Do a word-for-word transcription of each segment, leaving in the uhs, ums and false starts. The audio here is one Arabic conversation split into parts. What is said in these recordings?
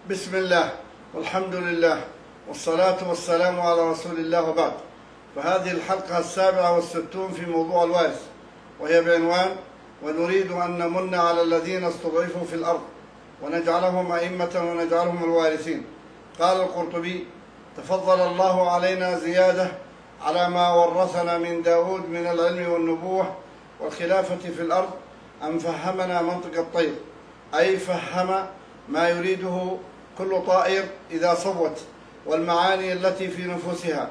بسم الله والحمد لله والصلاة والسلام على رسول الله وبعد. فهذه الحلقة السابعة والستون في موضوع الوارث، وهي بعنوان: ونريد أن نمن على الذين استضعفوا في الأرض ونجعلهم أئمة ونجعلهم الوارثين. قال القرطبي: تفضل الله علينا زيادة على ما ورثنا من داود من العلم والنبوة والخلافة في الأرض، أن فهمنا منطق الطير، أي فهم ما يريده كل طائر إذا صوت، والمعاني التي في نفوسها.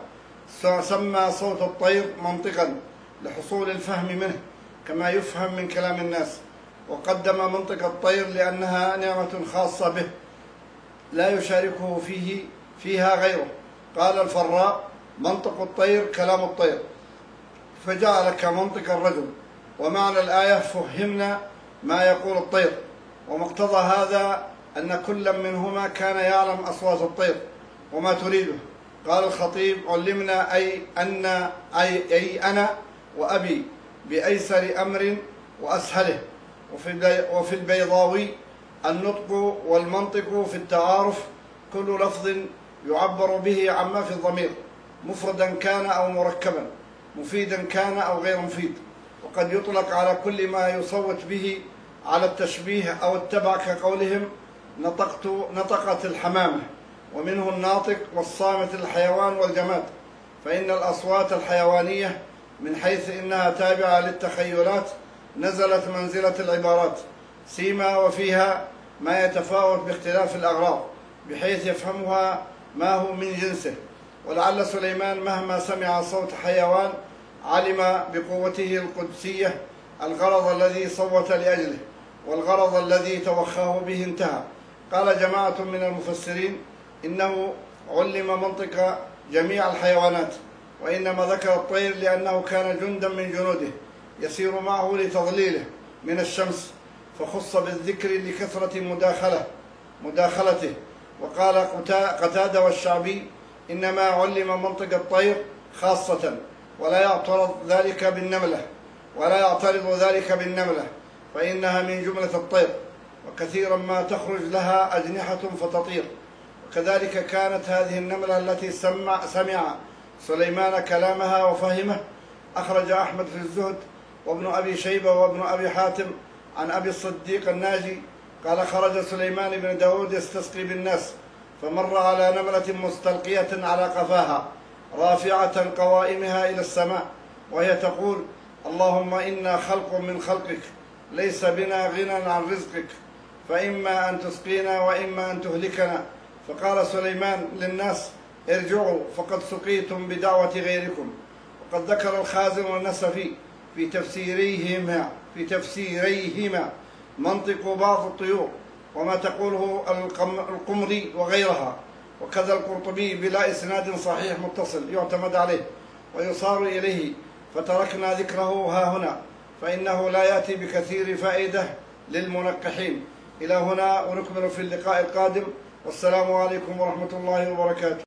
سمى صوت الطير منطقا لحصول الفهم منه كما يفهم من كلام الناس، وقدم منطق الطير لأنها نعمة خاصة به لا يشاركه فيه فيها غيره. قال الفراء: منطق الطير كلام الطير، فجعل كمنطق الرجل. ومعنى الآية: فهمنا ما يقول الطير. ومقتضى هذا أن كل منهما كان يعلم أصوات الطير وما تريده. قال الخطيب: علمنا أي أن أي, أي أنا وأبي بأيسر أمر وأسهله. وفي البيضاوي: النطق والمنطق في التعارف كل لفظ يعبر به عما في الضمير، مفردا كان أو مركبا، مفيدا كان أو غير مفيد. وقد يطلق على كل ما يصوت به على التشبيه أو التبع، كقولهم: نطقت نطقت الحمامة. ومنه الناطق والصامت الحيوان والجماد. فإن الأصوات الحيوانية من حيث إنها تابعة للتخيلات نزلت منزلة العبارات، سيما وفيها ما يتفاوت باختلاف الأغراض بحيث يفهمها ما هو من جنسه. ولعل سليمان مهما سمع صوت حيوان علم بقوته القدسية الغرض الذي صوت لأجله، والغرض الذي توخاه به انتهى. قال جماعة من المفسرين: إنه علم منطق جميع الحيوانات، وإنما ذكر الطير لأنه كان جندا من جنوده يسير معه لتضليله من الشمس، فخص بالذكر لكثرة مداخلة مداخلته. وقال قتادة والشعبي: إنما علم منطق الطير خاصة، ولا يعترض ذلك بالنملة ولا يعترض ذلك بالنملة فإنها من جملة الطير، وكثيرا ما تخرج لها أجنحة فتطير. وكذلك كانت هذه النملة التي سمع, سمع سليمان كلامها وفهمه. أخرج أحمد في الزهد وابن أبي شيبة وابن أبي حاتم عن أبي الصديق الناجي قال: خرج سليمان بن داود يستسقي بالناس، فمر على نملة مستلقية على قفاها رافعة قوائمها إلى السماء، وهي تقول: اللهم إنا خلق من خلقك، ليس بنا غنى عن رزقك، فإما أن تسقينا وإما أن تهلكنا. فقال سليمان للناس: ارجعوا فقد سقيتم بدعوة غيركم. وقد ذكر الخازن والنسفي في تفسيريهما في تفسيريهما منطق بعض الطيور وما تقوله القمري وغيرها، وكذا القرطبي بلا إسناد صحيح متصل يعتمد عليه ويصار إليه، فتركنا ذكره ها هنا فإنه لا يأتي بكثير فائدة للمنقحين. إلى هنا ونكمل في اللقاء القادم، والسلام عليكم ورحمة الله وبركاته.